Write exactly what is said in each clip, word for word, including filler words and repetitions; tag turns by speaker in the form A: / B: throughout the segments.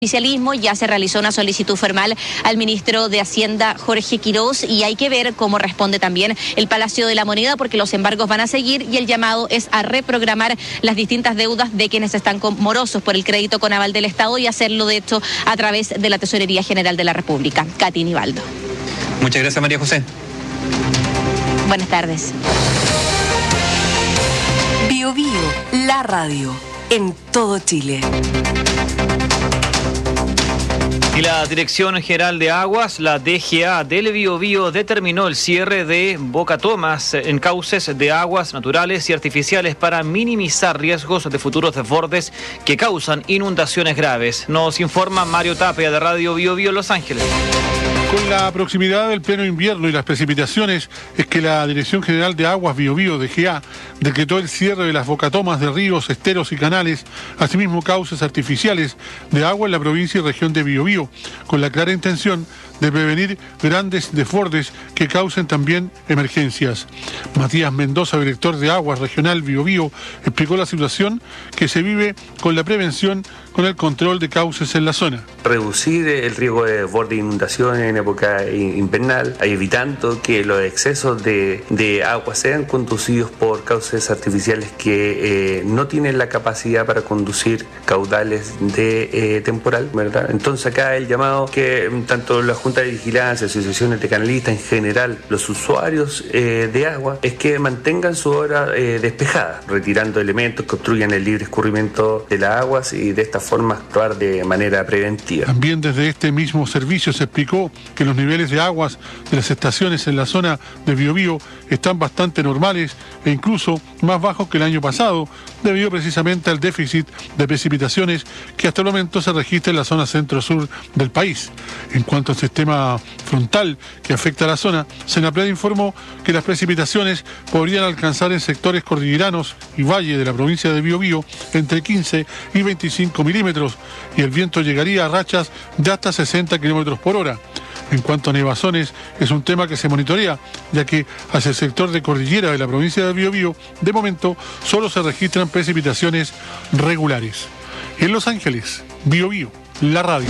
A: Oficialismo ya se realizó una solicitud formal al ministro de Hacienda, Jorge Quiroz, y hay que ver cómo responde también el Palacio de la Moneda, porque los embargos van a seguir y el llamado es a reprogramar las distintas deudas de quienes están morosos por el crédito con aval del Estado y hacerlo, de hecho, a través de la Tesorería General de la República. Katy Nivaldo.
B: Muchas gracias, María José.
A: Buenas tardes.
C: Bio Bio, la radio, en todo Chile.
B: Y la Dirección General de Aguas, la D G A del Biobío, determinó el cierre de bocatomas en cauces de aguas naturales y artificiales para minimizar riesgos de futuros desbordes que causan inundaciones graves. Nos informa Mario Tapia de Radio Biobío Los Ángeles.
D: Con la proximidad del pleno invierno y las precipitaciones, es que la Dirección General de Aguas Biobío, D G A, decretó el cierre de las bocatomas de ríos, esteros y canales, asimismo cauces artificiales de agua en la provincia y región de Biobío, con la clara intención de prevenir grandes desbordes que causen también emergencias. Matías Mendoza, director de Aguas Regional Biobío, explicó la situación que se vive con la prevención con el control de cauces en la zona.
E: Reducir el riesgo de desborde e inundación en época invernal, evitando que los excesos de, de agua sean conducidos por cauces artificiales que eh, no tienen la capacidad para conducir caudales de eh, temporal, ¿verdad? Entonces acá el llamado que tanto la Junta de Vigilancia, asociaciones de canalistas, en general los usuarios eh, de agua, es que mantengan su obra eh, despejada, retirando elementos que obstruyan el libre escurrimiento de las aguas y de esta forma actuar de manera preventiva.
D: También desde este mismo servicio se explicó que los niveles de aguas de las estaciones en la zona de Biobío están bastante normales e incluso más bajos que el año pasado, debido precisamente al déficit de precipitaciones que hasta el momento se registra en la zona centro-sur del país. En cuanto al sistema frontal que afecta a la zona, Senapred informó que las precipitaciones podrían alcanzar en sectores cordilleranos y valle de la provincia de Biobío entre quince y veinticinco milímetros y el viento llegaría a rachas de hasta sesenta kilómetros por hora. En cuanto a nevazones, es un tema que se monitorea, ya que hacia el sector de cordillera de la provincia de Biobío, de momento, solo se registran precipitaciones regulares. En Los Ángeles, Biobío, la radio.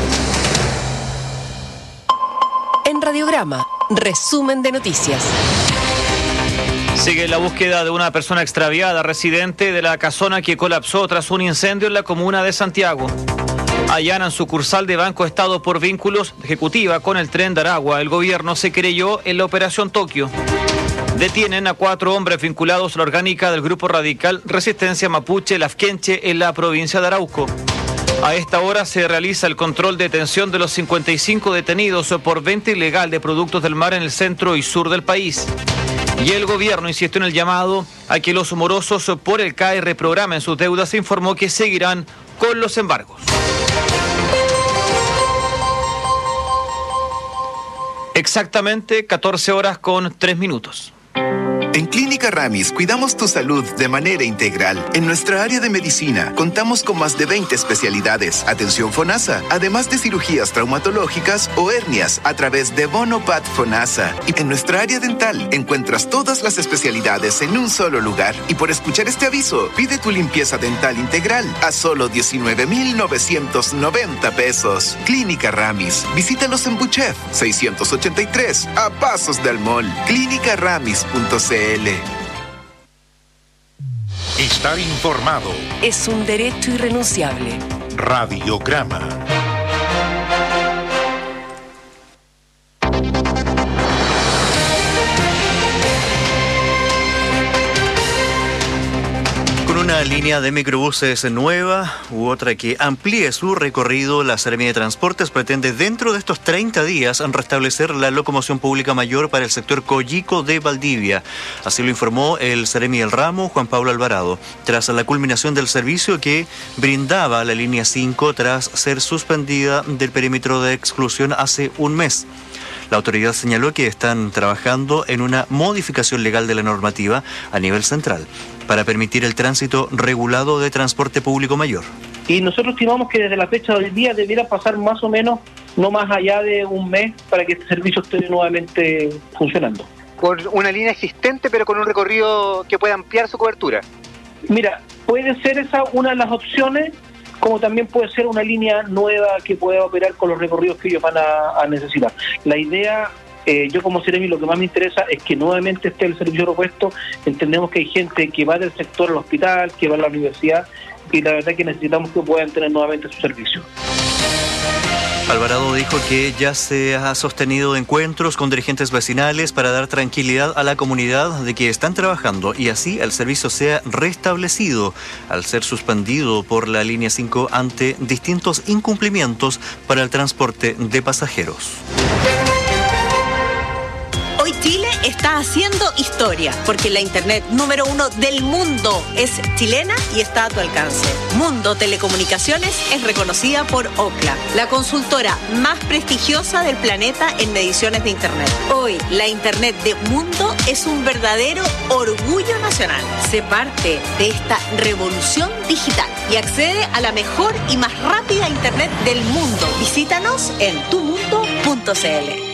C: En Radiograma, resumen de noticias.
B: Sigue la búsqueda de una persona extraviada residente de la casona que colapsó tras un incendio en la comuna de Santiago. Allanan sucursal de Banco Estado por vínculos de ejecutiva con el Tren de Aragua. El gobierno se creyó en la Operación Tokio. Detienen a cuatro hombres vinculados a la orgánica del grupo radical Resistencia Mapuche Lafkenche en la provincia de Arauco. A esta hora se realiza el control de detención de los cincuenta y cinco detenidos por venta ilegal de productos del mar en el centro y sur del país. Y el gobierno insistió en el llamado a que los morosos por el C A E reprogramen sus deudas. Se informó que seguirán con los embargos. Exactamente catorce horas con tres minutos.
F: En Clínica Ramis cuidamos tu salud de manera integral. En nuestra área de medicina contamos con más de veinte especialidades, atención FONASA, además de cirugías traumatológicas o hernias a través de Bonopat FONASA. Y en nuestra área dental encuentras todas las especialidades en un solo lugar. Y por escuchar este aviso, pide tu limpieza dental integral a solo diecinueve mil novecientos noventa pesos. Clínica Ramis. Visítalos en Buchef seiscientos ochenta y tres, a pasos del mall. clínica ramis punto c l.
G: Estar informado
C: es un derecho irrenunciable.
G: Radiograma.
H: Una línea de microbuses nueva u otra que amplíe su recorrido, la Seremía de Transportes pretende dentro de estos treinta días restablecer la locomoción pública mayor para el sector Coyico de Valdivia. Así lo informó el Seremi del Ramo, Juan Pablo Alvarado, tras la culminación del servicio que brindaba la línea cinco tras ser suspendida del perímetro de exclusión hace un mes. La autoridad señaló que están trabajando en una modificación legal de la normativa a nivel central para permitir el tránsito regulado de transporte público mayor.
I: Y nosotros estimamos que desde la fecha del día debiera pasar más o menos no más allá de un mes para que este servicio esté nuevamente funcionando.
J: Por una línea existente pero con un recorrido que pueda ampliar su cobertura.
I: Mira, puede ser esa una de las opciones como también puede ser una línea nueva que pueda operar con los recorridos que ellos van a, a necesitar. La idea, eh, yo como Seremi, lo que más me interesa es que nuevamente esté el servicio aeropuerto. Entendemos que hay gente que va del sector al hospital, que va a la universidad, y la verdad que necesitamos que puedan tener nuevamente su servicio.
H: Alvarado dijo que ya se ha sostenido encuentros con dirigentes vecinales para dar tranquilidad a la comunidad de que están trabajando y así el servicio sea restablecido al ser suspendido por la línea cinco ante distintos incumplimientos para el transporte de pasajeros.
K: Hoy Chile está haciendo historia porque la internet número uno del mundo es chilena y está a tu alcance. Mundo Telecomunicaciones es reconocida por Ookla, la consultora más prestigiosa del planeta en mediciones de internet. Hoy la internet de Mundo es un verdadero orgullo nacional. Sé parte de esta revolución digital y accede a la mejor y más rápida internet del mundo. Visítanos en tu mundo punto c l.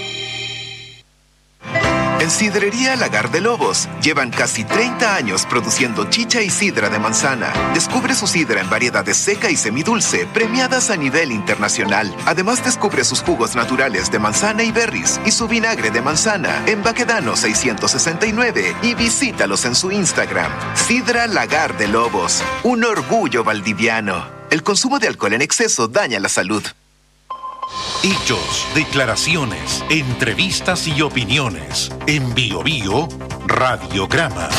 F: En Sidrería Lagar de Lobos llevan casi treinta años produciendo chicha y sidra de manzana. Descubre su sidra en variedades seca y semidulce, premiadas a nivel internacional. Además descubre sus jugos naturales de manzana y berries y su vinagre de manzana en Baquedano seiscientos sesenta y nueve y visítalos en su Instagram. Sidra Lagar de Lobos, un orgullo valdiviano. El consumo de alcohol en exceso daña la salud.
G: Hechos, declaraciones, entrevistas y opiniones. En Bio Bio, Radiograma.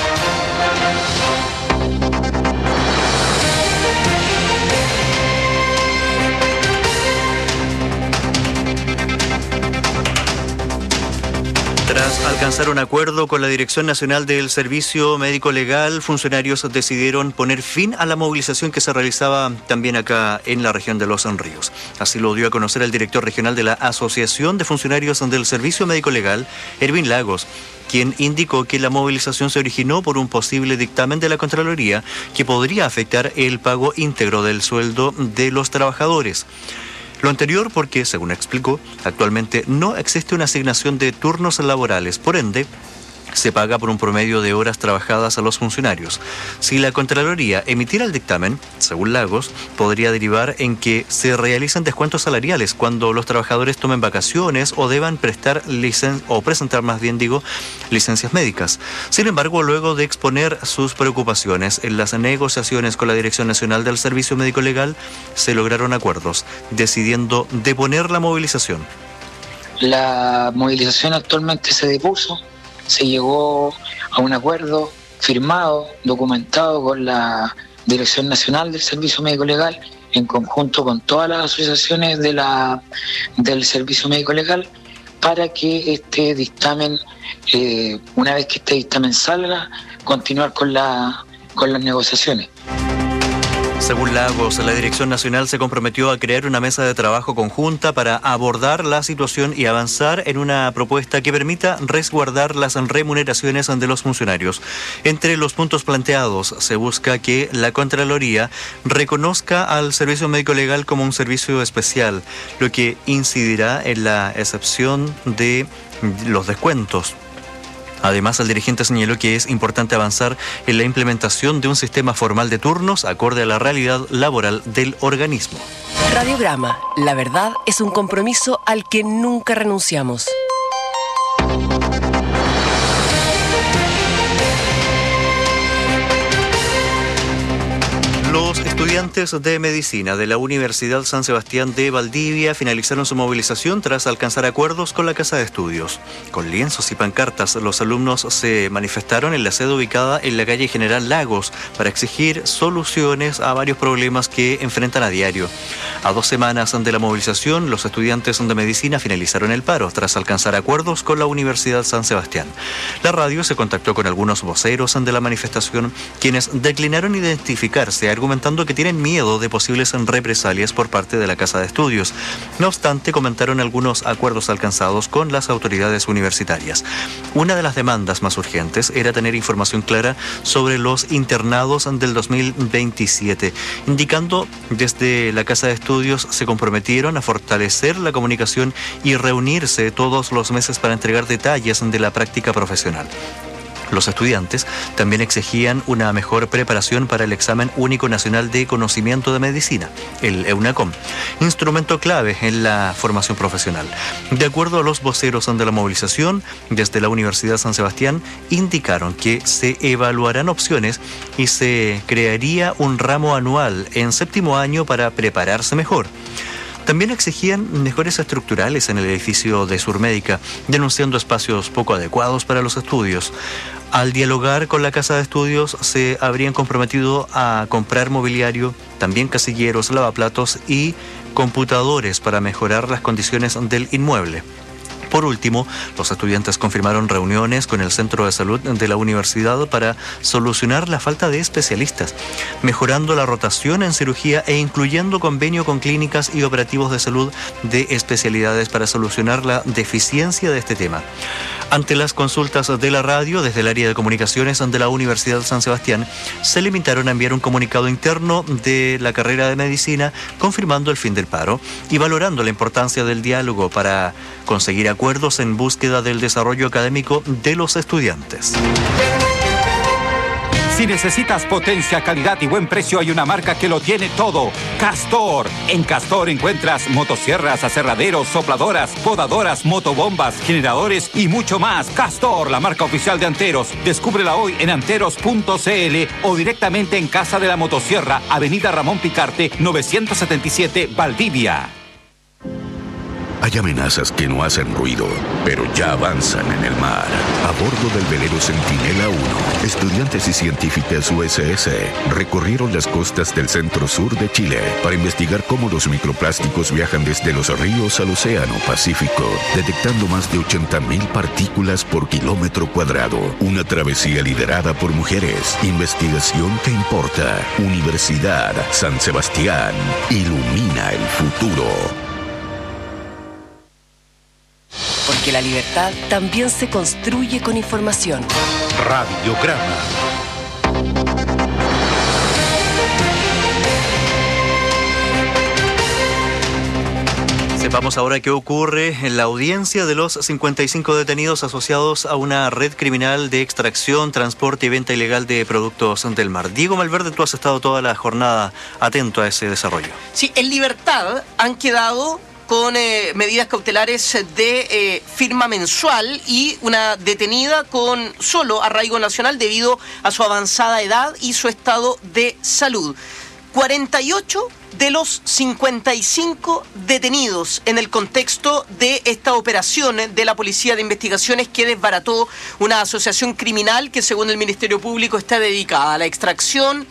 H: Tras alcanzar un acuerdo con la Dirección Nacional del Servicio Médico Legal, funcionarios decidieron poner fin a la movilización que se realizaba también acá en la región de Los Ríos. Así lo dio a conocer el director regional de la Asociación de Funcionarios del Servicio Médico Legal, Erwin Lagos, quien indicó que la movilización se originó por un posible dictamen de la Contraloría que podría afectar el pago íntegro del sueldo de los trabajadores. Lo anterior porque, según explicó, actualmente no existe una asignación de turnos laborales, por ende, se paga por un promedio de horas trabajadas a los funcionarios. Si la Contraloría emitiera el dictamen, según Lagos, podría derivar en que se realicen descuentos salariales cuando los trabajadores tomen vacaciones o deban prestar licen o presentar, más bien digo, licencias médicas. Sin embargo, luego de exponer sus preocupaciones en las negociaciones con la Dirección Nacional del Servicio Médico Legal, se lograron acuerdos, decidiendo deponer la movilización.
L: La movilización actualmente se depuso. Se llegó a un acuerdo firmado, documentado con la Dirección Nacional del Servicio Médico Legal, en conjunto con todas las asociaciones de la, del Servicio Médico Legal, para que este dictamen, eh, una vez que este dictamen salga, continuar con, la, con las negociaciones.
H: Según Lagos, la Dirección Nacional se comprometió a crear una mesa de trabajo conjunta para abordar la situación y avanzar en una propuesta que permita resguardar las remuneraciones de los funcionarios. Entre los puntos planteados se busca que la Contraloría reconozca al Servicio Médico Legal como un servicio especial, lo que incidirá en la excepción de los descuentos. Además, el dirigente señaló que es importante avanzar en la implementación de un sistema formal de turnos acorde a la realidad laboral del organismo.
C: Radiograma, la verdad es un compromiso al que nunca renunciamos.
H: Los estudiantes de medicina de la Universidad San Sebastián de Valdivia finalizaron su movilización tras alcanzar acuerdos con la Casa de Estudios. Con lienzos y pancartas, los alumnos se manifestaron en la sede ubicada en la calle General Lagos para exigir soluciones a varios problemas que enfrentan a diario. A dos semanas de la movilización, los estudiantes de medicina finalizaron el paro tras alcanzar acuerdos con la Universidad San Sebastián. La radio se contactó con algunos voceros de la manifestación, quienes declinaron identificarse, argumentando que tienen miedo de posibles represalias por parte de la Casa de Estudios. No obstante, comentaron algunos acuerdos alcanzados con las autoridades universitarias. Una de las demandas más urgentes era tener información clara sobre los internados del dos mil veintisiete, indicando desde la Casa de Estudios se comprometieron a fortalecer la comunicación y reunirse todos los meses para entregar detalles de la práctica profesional. Los estudiantes también exigían una mejor preparación para el Examen Único Nacional de Conocimiento de Medicina, el EUNACOM, instrumento clave en la formación profesional. De acuerdo a los voceros de la movilización, desde la Universidad San Sebastián indicaron que se evaluarán opciones y se crearía un ramo anual en séptimo año para prepararse mejor. También exigían mejoras estructurales en el edificio de Surmédica, denunciando espacios poco adecuados para los estudios. Al dialogar con la Casa de Estudios, se habrían comprometido a comprar mobiliario, también casilleros, lavaplatos y computadores para mejorar las condiciones del inmueble. Por último, los estudiantes confirmaron reuniones con el Centro de Salud de la universidad para solucionar la falta de especialistas, mejorando la rotación en cirugía e incluyendo convenio con clínicas y operativos de salud de especialidades para solucionar la deficiencia de este tema. Ante las consultas de la radio, desde el área de comunicaciones de la Universidad San Sebastián, se limitaron a enviar un comunicado interno de la carrera de medicina confirmando el fin del paro y valorando la importancia del diálogo para conseguir acuerdos en búsqueda del desarrollo académico de los estudiantes.
M: Si necesitas potencia, calidad y buen precio, hay una marca que lo tiene todo. Castor. En Castor encuentras motosierras, aserraderos, sopladoras, podadoras, motobombas, generadores y mucho más. Castor, la marca oficial de Anteros. Descúbrela hoy en anteros punto c l o directamente en Casa de la Motosierra, Avenida Ramón Picarte, novecientos setenta y siete, Valdivia.
N: Hay amenazas que no hacen ruido, pero ya avanzan en el mar. A bordo del velero Centinela uno, estudiantes y científicas U S S recorrieron las costas del centro-sur de Chile para investigar cómo los microplásticos viajan desde los ríos al Océano Pacífico, detectando más de ochenta mil partículas por kilómetro cuadrado. Una travesía liderada por mujeres. Investigación que importa. Universidad San Sebastián. Ilumina el futuro.
C: Porque la libertad también se construye con información.
G: Radiograma.
H: Sepamos ahora qué ocurre en la audiencia de los cincuenta y cinco detenidos asociados a una red criminal de extracción, transporte y venta ilegal de productos del mar. Diego Malverde, tú has estado toda la jornada atento a ese desarrollo.
O: Sí, en libertad han quedado con eh, medidas cautelares de eh, firma mensual y una detenida con solo arraigo nacional debido a su avanzada edad y su estado de salud. cuarenta y ocho de los cincuenta y cinco detenidos en el contexto de esta operación de la Policía de Investigaciones que desbarató una asociación criminal que, según el Ministerio Público, está dedicada a la extracción,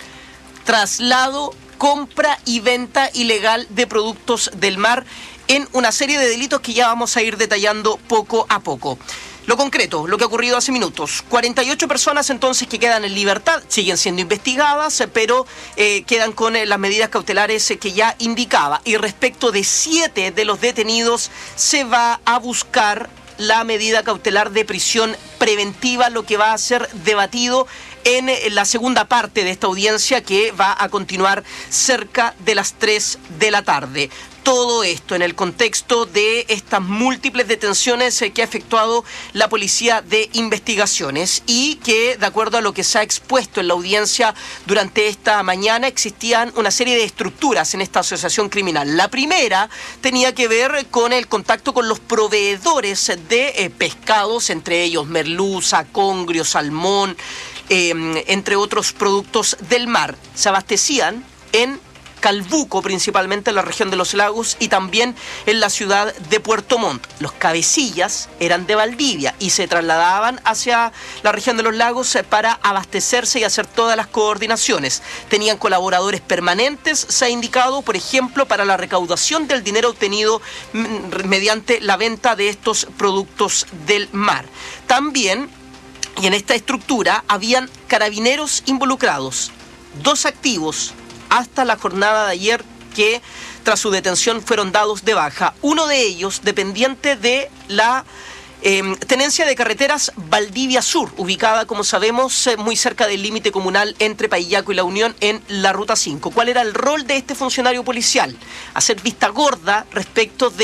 O: traslado, compra y venta ilegal de productos del mar en una serie de delitos que ya vamos a ir detallando poco a poco. Lo concreto, lo que ha ocurrido hace minutos. cuarenta y ocho personas entonces que quedan en libertad, siguen siendo investigadas, pero eh, quedan con eh, las medidas cautelares eh, que ya indicaba. Y respecto de siete de los detenidos, se va a buscar la medida cautelar de prisión preventiva, lo que va a ser debatido en la segunda parte de esta audiencia que va a continuar cerca de las tres de la tarde. Todo esto en el contexto de estas múltiples detenciones que ha efectuado la Policía de Investigaciones y que, de acuerdo a lo que se ha expuesto en la audiencia durante esta mañana, existían una serie de estructuras en esta asociación criminal. La primera tenía que ver con el contacto con los proveedores de eh, pescados, entre ellos merluza, congrio, salmón, eh, entre otros productos del mar. Se abastecían en Calbuco, principalmente en la región de los lagos, y también en la ciudad de Puerto Montt. Los cabecillas eran de Valdivia y se trasladaban hacia la región de los lagos para abastecerse y hacer todas las coordinaciones. Tenían colaboradores permanentes, se ha indicado, por ejemplo, para la recaudación del dinero obtenido mediante la venta de estos productos del mar. También, y en esta estructura, habían carabineros involucrados, dos activos, hasta la jornada de ayer, que tras su detención fueron dados de baja. Uno de ellos dependiente de la eh, tenencia de carreteras Valdivia Sur, ubicada, como sabemos, eh, muy cerca del límite comunal entre Paillaco y La Unión en la Ruta cinco. ¿Cuál era el rol de este funcionario policial? Hacer vista gorda respecto de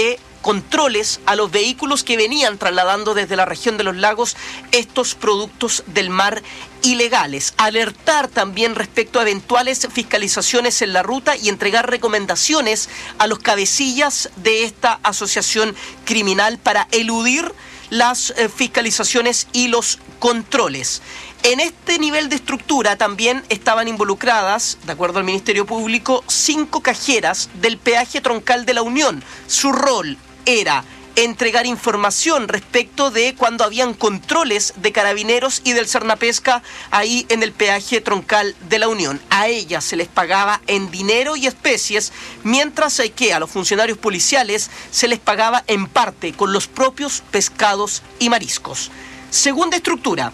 O: controles a los vehículos que venían trasladando desde la región de los lagos estos productos del mar ilegales. Alertar también respecto a eventuales fiscalizaciones en la ruta y entregar recomendaciones a los cabecillas de esta asociación criminal para eludir las eh, fiscalizaciones y los controles. En este nivel de estructura también estaban involucradas, de acuerdo al Ministerio Público, cinco cajeras del peaje troncal de la Unión. Su rol era entregar información respecto de cuando habían controles de carabineros y del Cernapesca ahí en el peaje troncal de la Unión. A ellas se les pagaba en dinero y especies, mientras que a los funcionarios policiales se les pagaba en parte con los propios pescados y mariscos. Segunda estructura.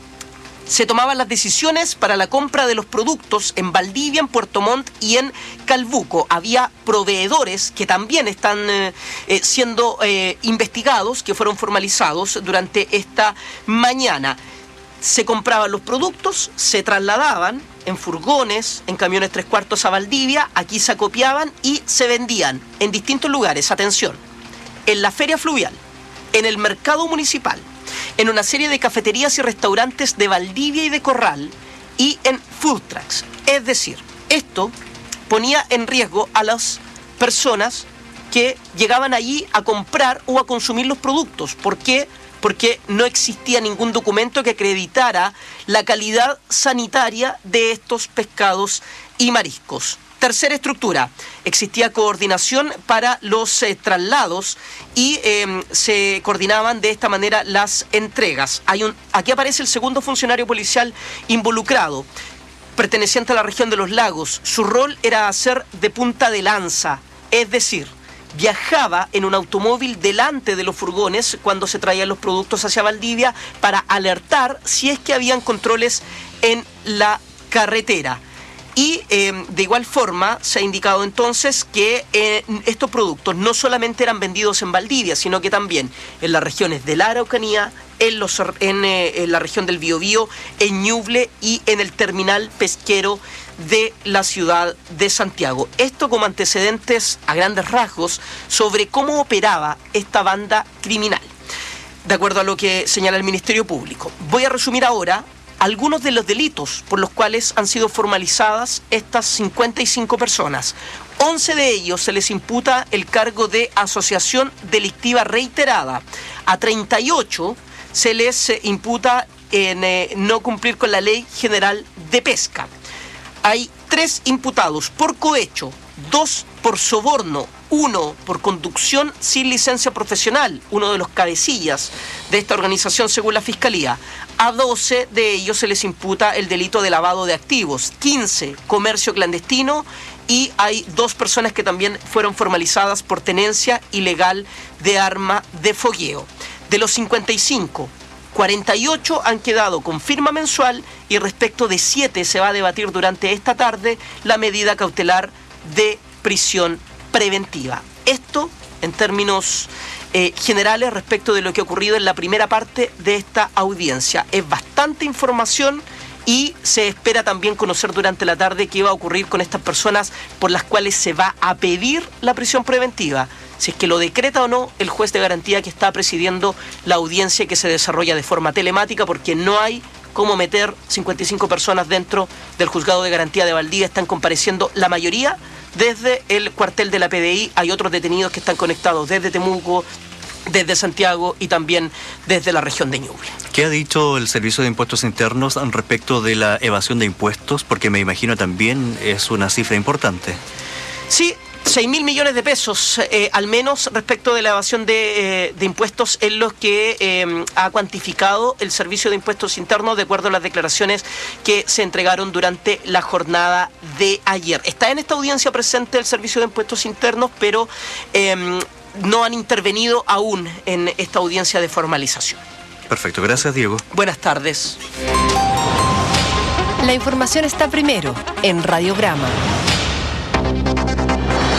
O: Se tomaban las decisiones para la compra de los productos en Valdivia, en Puerto Montt y en Calbuco. Había proveedores que también están eh, eh, siendo eh, investigados, que fueron formalizados durante esta mañana. Se compraban los productos, se trasladaban en furgones, en camiones tres cuartos a Valdivia, aquí se acopiaban y se vendían en distintos lugares. Atención, en la feria fluvial, en el mercado municipal, en una serie de cafeterías y restaurantes de Valdivia y de Corral y en food trucks. Es decir, esto ponía en riesgo a las personas que llegaban allí a comprar o a consumir los productos. ¿Por qué? Porque no existía ningún documento que acreditara la calidad sanitaria de estos pescados y mariscos. Tercera estructura, existía coordinación para los eh, traslados y eh, se coordinaban de esta manera las entregas. Hay un, aquí aparece el segundo funcionario policial involucrado, perteneciente a la región de los lagos. Su rol era hacer de punta de lanza, es decir, viajaba en un automóvil delante de los furgones cuando se traían los productos hacia Valdivia para alertar si es que habían controles en la carretera. Y eh, de igual forma se ha indicado entonces que eh, estos productos no solamente eran vendidos en Valdivia, sino que también en las regiones de la Araucanía, en, los, en, eh, en la región del Biobío, en Ñuble y en el terminal pesquero de la ciudad de Santiago. Esto como antecedentes a grandes rasgos sobre cómo operaba esta banda criminal, de acuerdo a lo que señala el Ministerio Público. Voy a resumir ahora algunos de los delitos por los cuales han sido formalizadas estas cincuenta y cinco personas. once de ellos se les imputa el cargo de asociación delictiva reiterada. A treinta y ocho se les eh, imputa en eh, no cumplir con la Ley General de Pesca. Hay tres imputados por cohecho, dos por soborno, uno por conducción sin licencia profesional, uno de los cabecillas de esta organización según la Fiscalía. A doce de ellos se les imputa el delito de lavado de activos, quince comercio clandestino y hay dos personas que también fueron formalizadas por tenencia ilegal de arma de fogueo. De los cincuenta y cinco, cuarenta y ocho han quedado con firma mensual y respecto de siete se va a debatir durante esta tarde la medida cautelar de prisión preventiva. Esto en términos eh, generales respecto de lo que ha ocurrido en la primera parte de esta audiencia. Es bastante información y se espera también conocer durante la tarde qué va a ocurrir con estas personas por las cuales se va a pedir la prisión preventiva. Si es que lo decreta o no el juez de garantía que está presidiendo la audiencia que se desarrolla de forma telemática, porque no hay cómo meter cincuenta y cinco personas dentro del juzgado de garantía de Valdivia. Están compareciendo la mayoría desde el cuartel de la P D I. Hay otros detenidos que están conectados desde Temuco, desde Santiago y también desde la región de Ñuble.
H: ¿Qué ha dicho el Servicio de Impuestos Internos respecto de la evasión de impuestos? Porque me imagino también es una cifra importante.
O: Sí, seis mil millones de pesos, eh, al menos respecto de la evasión de, eh, de impuestos, es lo que eh, ha cuantificado el Servicio de Impuestos Internos de acuerdo a las declaraciones que se entregaron durante la jornada de ayer. Está en esta audiencia presente el Servicio de Impuestos Internos, pero eh, no han intervenido aún en esta audiencia de formalización.
H: Perfecto, gracias Diego.
O: Buenas tardes.
C: La información está primero en Radiograma.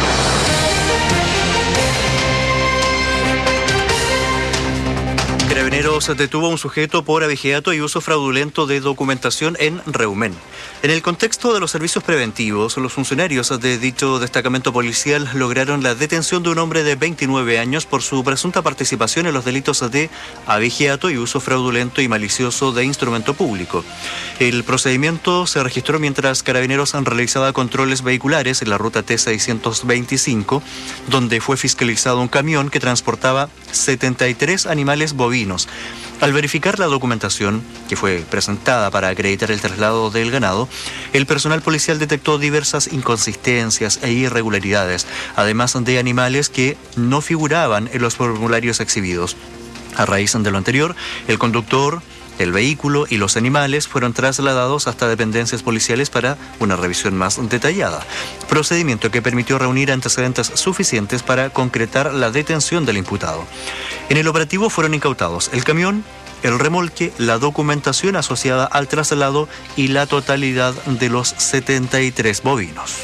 H: Carabineros Carabineros detuvo a un sujeto por abigeato y uso fraudulento de documentación en Reumén. En el contexto de los servicios preventivos, los funcionarios de dicho destacamento policial lograron la detención de un hombre de veintinueve años por su presunta participación en los delitos de abigeato y uso fraudulento y malicioso de instrumento público. El procedimiento se registró mientras Carabineros realizaba controles vehiculares en la ruta T seiscientos veinticinco, donde fue fiscalizado un camión que transportaba setenta y tres animales bovinos. Al verificar la documentación que fue presentada para acreditar el traslado del ganado, el personal policial detectó diversas inconsistencias e irregularidades, además de animales que no figuraban en los formularios exhibidos. A raíz de lo anterior, el conductor, el vehículo y los animales fueron trasladados hasta dependencias policiales para una revisión más detallada, procedimiento que permitió reunir antecedentes suficientes para concretar la detención del imputado. En el operativo fueron incautados el camión, el remolque, la documentación asociada al traslado y la totalidad de los setenta y tres bovinos.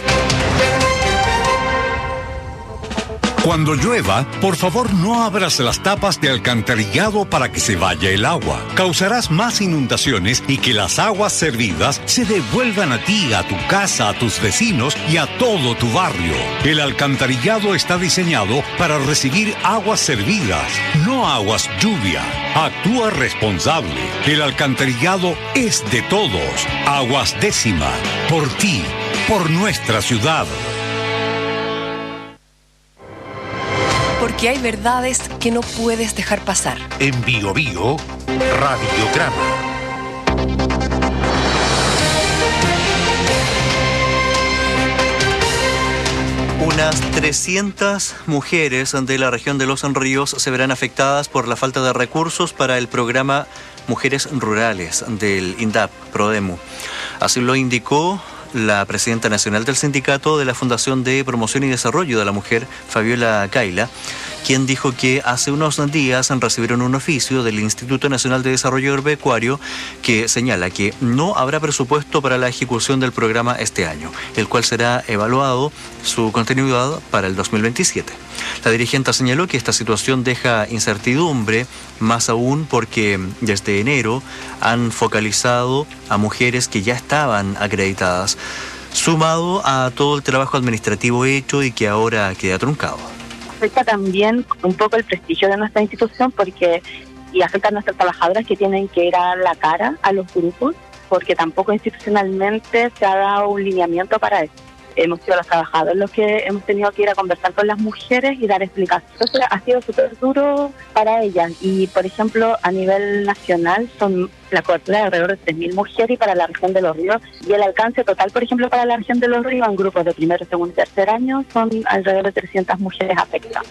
G: Cuando llueva, por favor no abras las tapas de alcantarillado para que se vaya el agua. Causarás más inundaciones y que las aguas servidas se devuelvan a ti, a tu casa, a tus vecinos y a todo tu barrio. El alcantarillado está diseñado para recibir aguas servidas, no aguas lluvia. Actúa responsable. El alcantarillado es de todos. Aguas Décima. Por ti, por nuestra ciudad.
C: Porque hay verdades que no puedes dejar pasar.
G: En Bio Bio, Radiograma.
H: Unas trescientas mujeres de la región de Los Ríos se verán afectadas por la falta de recursos para el programa Mujeres Rurales del INDAP, Prodemu. Así lo indicó la presidenta nacional del sindicato de la Fundación de Promoción y Desarrollo de la Mujer, Fabiola Caila, quien dijo que hace unos días recibieron un oficio del Instituto Nacional de Desarrollo Agropecuario que señala que no habrá presupuesto para la ejecución del programa este año, el cual será evaluado su continuidad para el dos mil veintisiete. La dirigente señaló que esta situación deja incertidumbre, más aún porque desde enero han focalizado a mujeres que ya estaban acreditadas, sumado a todo el trabajo administrativo hecho y que ahora queda truncado.
P: Afecta también un poco el prestigio de nuestra institución porque y afecta a nuestras trabajadoras que tienen que ir a la cara a los grupos porque tampoco institucionalmente se ha dado un lineamiento para eso. Hemos sido los trabajadores los que hemos tenido que ir a conversar con las mujeres y dar explicaciones. Entonces ha sido súper duro para ellas y, por ejemplo, a nivel nacional son la cobertura de alrededor de tres mil mujeres y para la región de Los Ríos y el alcance total, por ejemplo, para la región de Los Ríos en grupos de primero, segundo y tercer año son alrededor de trescientas mujeres afectadas.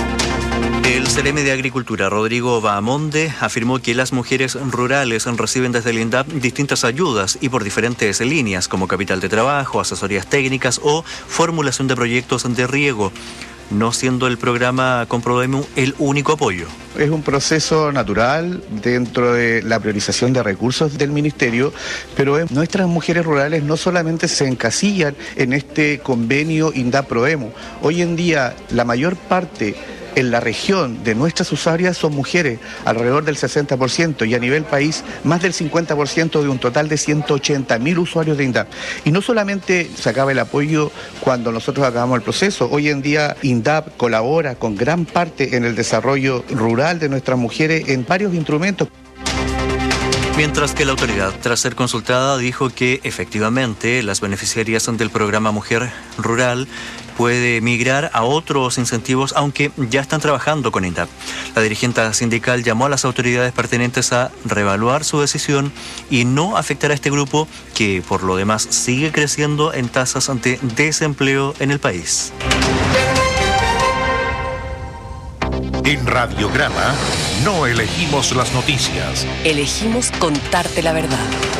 H: El Ceremi de Agricultura, Rodrigo Bahamonde, afirmó que las mujeres rurales reciben desde el INDAP distintas ayudas y por diferentes líneas, como capital de trabajo, asesorías técnicas o formulación de proyectos de riego, no siendo el programa con Prodemu el único apoyo.
Q: Es un proceso natural dentro de la priorización de recursos del Ministerio, pero nuestras mujeres rurales no solamente se encasillan en este convenio INDAP-Prodemu. Hoy en día la mayor parte en la región de nuestras usuarias son mujeres, alrededor del sesenta por ciento, y a nivel país más del cincuenta por ciento de un total de ciento ochenta mil usuarios de INDAP. Y no solamente se acaba el apoyo cuando nosotros acabamos el proceso, hoy en día INDAP colabora con gran parte en el desarrollo rural de nuestras mujeres en varios instrumentos.
H: Mientras que la autoridad, tras ser consultada, dijo que efectivamente las beneficiarias del programa Mujer Rural puede migrar a otros incentivos, aunque ya están trabajando con INDAP. La dirigente sindical llamó a las autoridades pertinentes a reevaluar su decisión y no afectar a este grupo que, por lo demás, sigue creciendo en tasas de desempleo en el país.
G: En Radiograma no elegimos las noticias.
C: Elegimos contarte la verdad.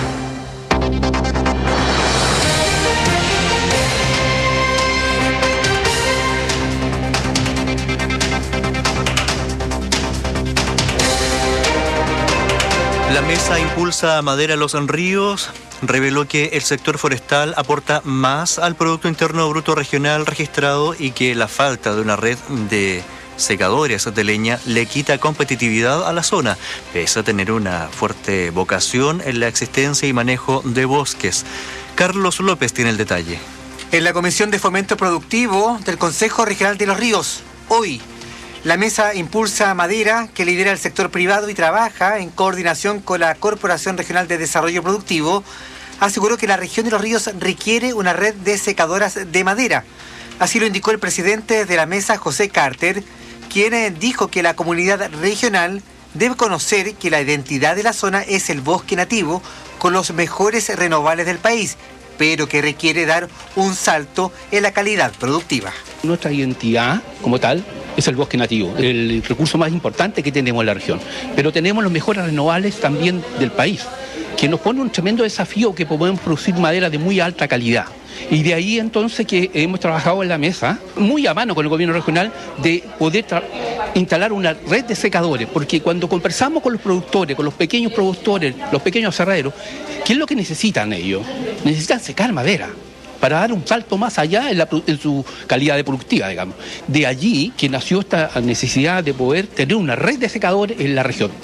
H: La mesa Impulsa Madera Los Ríos reveló que el sector forestal aporta más al Producto Interno Bruto Regional registrado y que la falta de una red de secadores de leña le quita competitividad a la zona, pese a tener una fuerte vocación en la existencia y manejo de bosques. Carlos López tiene el detalle.
R: En la Comisión de Fomento Productivo del Consejo Regional de los Ríos, hoy, la mesa Impulsa Madera, que lidera el sector privado y trabaja en coordinación con la Corporación Regional de Desarrollo Productivo, aseguró que la región de los ríos requiere una red de secadoras de madera. Así lo indicó el presidente de la mesa, José Carter, quien dijo que la comunidad regional debe conocer que la identidad de la zona es el bosque nativo con los mejores renovables del país, pero que requiere dar un salto en la calidad productiva.
S: Nuestra identidad como tal es el bosque nativo, el recurso más importante que tenemos en la región, pero tenemos los mejores renovables también del país, que nos pone un tremendo desafío que podemos producir madera de muy alta calidad. Y de ahí entonces que hemos trabajado en la mesa, muy a mano con el gobierno regional, de poder instalar una red de secadores, porque cuando conversamos con los productores, con los pequeños productores, los pequeños aserraderos, ¿qué es lo que necesitan ellos? Necesitan secar madera para dar un salto más allá en, la, en su calidad de productiva, digamos. De allí que nació esta necesidad de poder tener una red de secadores en la región.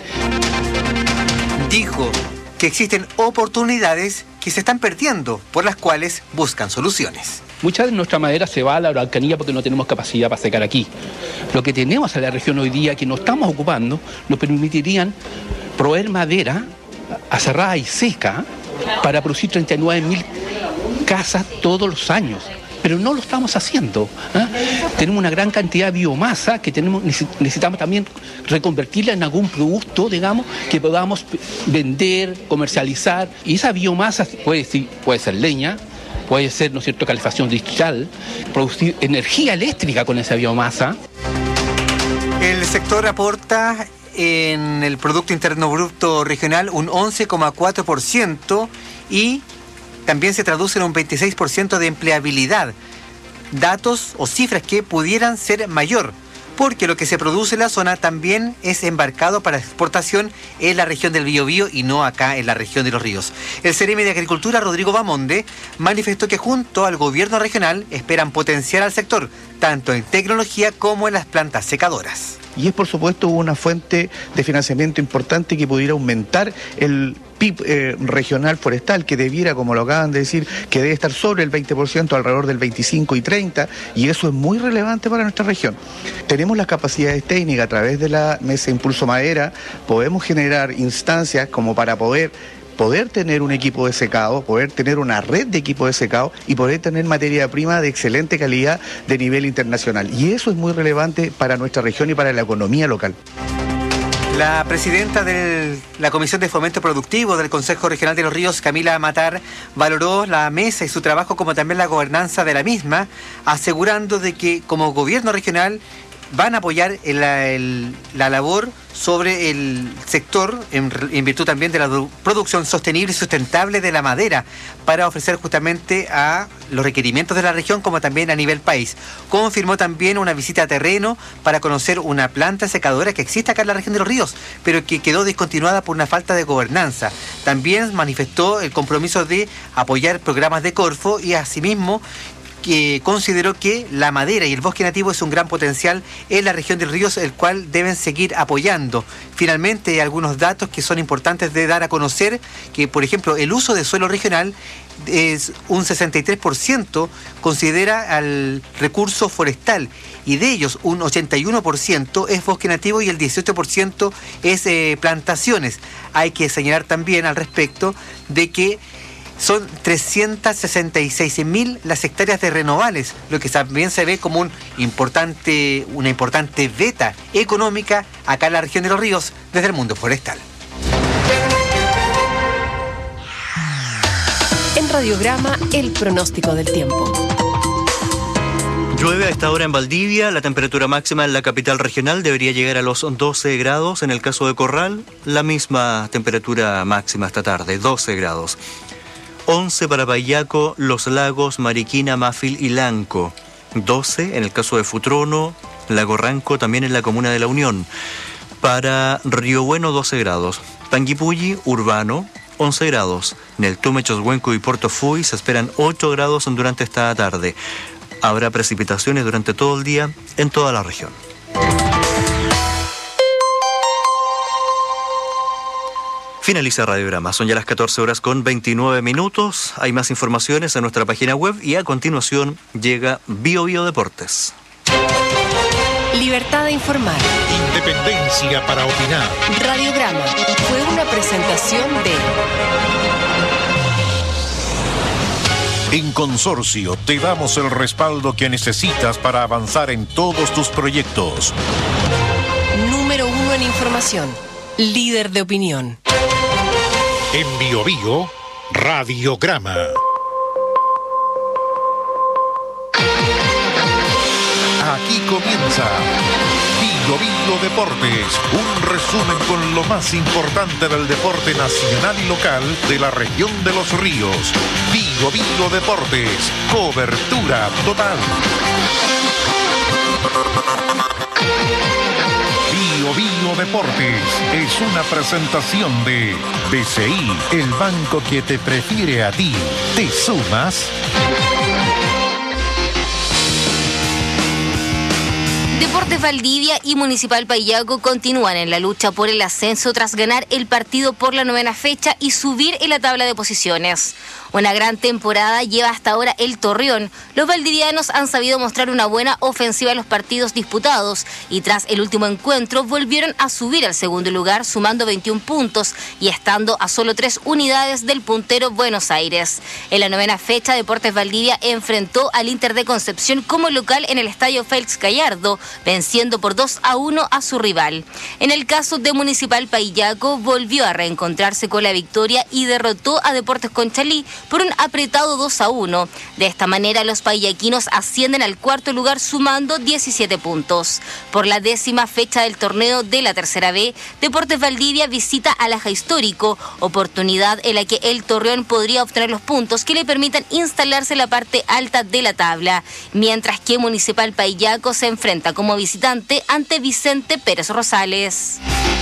R: Dijo que existen oportunidades que se están perdiendo, por las cuales buscan soluciones.
S: Mucha de nuestra madera se va a la Araucanía porque no tenemos capacidad para secar aquí. Lo que tenemos en la región hoy día, que no estamos ocupando, nos permitirían proveer madera aserrada y seca para producir treinta y nueve mil casas todos los años. Pero no lo estamos haciendo. ¿eh? Tenemos una gran cantidad de biomasa que tenemos, necesitamos también reconvertirla en algún producto, digamos, que podamos vender, comercializar. Y esa biomasa puede, puede ser leña, puede ser, ¿no es cierto?, calefacción distrital, producir energía eléctrica con esa biomasa.
R: El sector aporta en el Producto Interno Bruto Regional un once coma cuatro por ciento y también se traduce en un veintiséis por ciento de empleabilidad. Datos o cifras que pudieran ser mayor, porque lo que se produce en la zona también es embarcado para exportación en la región del Biobío y no acá en la región de los ríos. El Ceremi de Agricultura, Rodrigo Bamonde, manifestó que junto al gobierno regional esperan potenciar al sector, tanto en tecnología como en las plantas secadoras.
Q: Y es, por supuesto, una fuente de financiamiento importante que pudiera aumentar el P I B eh, regional forestal, que debiera, como lo acaban de decir, que debe estar sobre el veinte por ciento, alrededor del veinticinco y treinta, y eso es muy relevante para nuestra región. Tenemos las capacidades técnicas a través de la Mesa Impulso Madera, podemos generar instancias como para poder poder tener un equipo de secado, poder tener una red de equipo de secado y poder tener materia prima de excelente calidad de nivel internacional. Y eso es muy relevante para nuestra región y para la economía local.
R: La presidenta de la Comisión de Fomento Productivo del Consejo Regional de los Ríos, Camila Matar, valoró la mesa y su trabajo como también la gobernanza de la misma, asegurando de que como gobierno regional van a apoyar el, el, la labor sobre el sector en, en virtud también de la producción sostenible y sustentable de la madera para ofrecer justamente a los requerimientos de la región como también a nivel país. Confirmó también una visita a terreno para conocer una planta secadora que existe acá en la región de los ríos, pero que quedó discontinuada por una falta de gobernanza. También manifestó el compromiso de apoyar programas de Corfo y asimismo que consideró que la madera y el bosque nativo es un gran potencial en la región de ríos, el cual deben seguir apoyando. Finalmente, algunos datos que son importantes de dar a conocer, que por ejemplo el uso de suelo regional es un sesenta y tres por ciento considera al recurso forestal y de ellos un ochenta y uno por ciento es bosque nativo y el dieciocho por ciento es eh, plantaciones. Hay que señalar también al respecto de que son trescientas sesenta y seis mil las hectáreas de renovables, lo que también se ve como un importante, una importante beta económica acá en la región de los ríos desde el mundo forestal.
C: En Radiograma, el pronóstico del tiempo.
H: Llueve a esta hora en Valdivia, la temperatura máxima en la capital regional debería llegar a los doce grados. En el caso de Corral, la misma temperatura máxima esta tarde, doce grados. once para Payaco, Los Lagos, Mariquina, Mafil y Lanco. doce en el caso de Futrono, Lago Ranco, también en la comuna de La Unión. Para Río Bueno, doce grados. Panguipulli, Urbano, once grados. Neltume, Choshuenco y Puerto Fuy se esperan ocho grados durante esta tarde. Habrá precipitaciones durante todo el día en toda la región. Finaliza Radiograma. Son ya las catorce horas con veintinueve minutos. Hay más informaciones en nuestra página web y a continuación llega Bio Bio Deportes.
T: Libertad de informar.
U: Independencia para opinar.
T: Radiograma fue una presentación de...
U: En Consorcio te damos el respaldo que necesitas para avanzar en todos tus proyectos.
T: Número uno en información. Líder de opinión.
U: En Bio Bio, Radiograma. Aquí comienza Bio Bio Deportes, un resumen con lo más importante del deporte nacional y local de la región de Los Ríos. Bio Bio Deportes, cobertura total. Bio Bio Deportes es una presentación de B C I, el banco que te prefiere a ti. ¿Te sumas?
V: Deportes Valdivia y Municipal Payaco continúan en la lucha por el ascenso tras ganar el partido por la novena fecha y subir en la tabla de posiciones. Una gran temporada lleva hasta ahora el Torreón. Los valdivianos han sabido mostrar una buena ofensiva en los partidos disputados y tras el último encuentro volvieron a subir al segundo lugar sumando veintiún puntos y estando a solo tres unidades del puntero Buenos Aires. En la novena fecha, Deportes Valdivia enfrentó al Inter de Concepción como local en el estadio Félix Gallardo, venciendo por dos a uno a su rival. En el caso de Municipal Payaco, volvió a reencontrarse con la victoria y derrotó a Deportes Conchalí por un apretado dos a uno. De esta manera, los payaquinos ascienden al cuarto lugar sumando diecisiete puntos. Por la décima fecha del torneo de la Tercera B, Deportes Valdivia visita a Laja Histórico, oportunidad en la que el Torreón podría obtener los puntos que le permitan instalarse en la parte alta de la tabla, mientras que Municipal Payaco se enfrenta como visitante ante Vicente Pérez Rosales.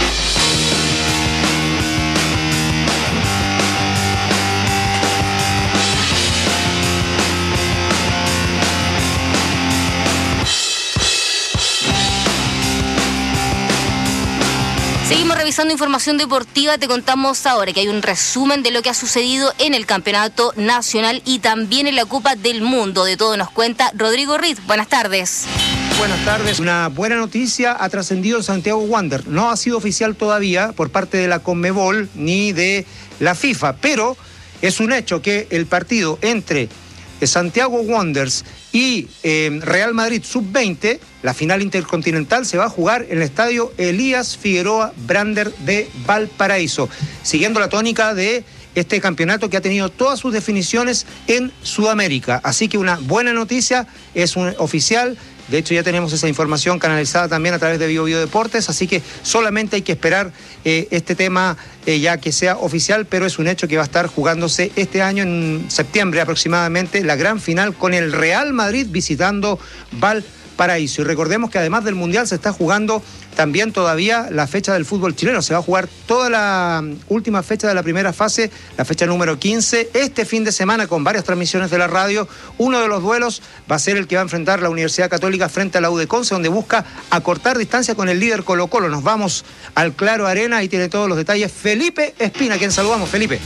V: Seguimos revisando información deportiva. Te contamos ahora que hay un resumen de lo que ha sucedido en el Campeonato Nacional y también en la Copa del Mundo. De todo nos cuenta Rodrigo Riz. Buenas tardes.
W: Buenas tardes. Una buena noticia ha trascendido en Santiago Wander. No ha sido oficial todavía por parte de la Conmebol ni de la FIFA, pero es un hecho que el partido entre Santiago Wanderers y eh, Real Madrid sub veinte, la final intercontinental, se va a jugar en el estadio Elías Figueroa Brander de Valparaíso, siguiendo la tónica de este campeonato que ha tenido todas sus definiciones en Sudamérica. Así que una buena noticia, es un oficial. De hecho, ya tenemos esa información canalizada también a través de Bio Bio Deportes, así que solamente hay que esperar eh, este tema eh, ya que sea oficial, pero es un hecho que va a estar jugándose este año en septiembre aproximadamente, la gran final con el Real Madrid visitando Valparaíso. Y recordemos que además del Mundial se está jugando también todavía la fecha del fútbol chileno. Se va a jugar toda la última fecha de la primera fase, la fecha número quince, este fin de semana con varias transmisiones de la radio. Uno de los duelos va a ser el que va a enfrentar la Universidad Católica frente a la U de Conce, donde busca acortar distancia con el líder Colo Colo. Nos vamos al Claro Arena, ahí tiene todos los detalles Felipe Espina, a quien saludamos. Felipe.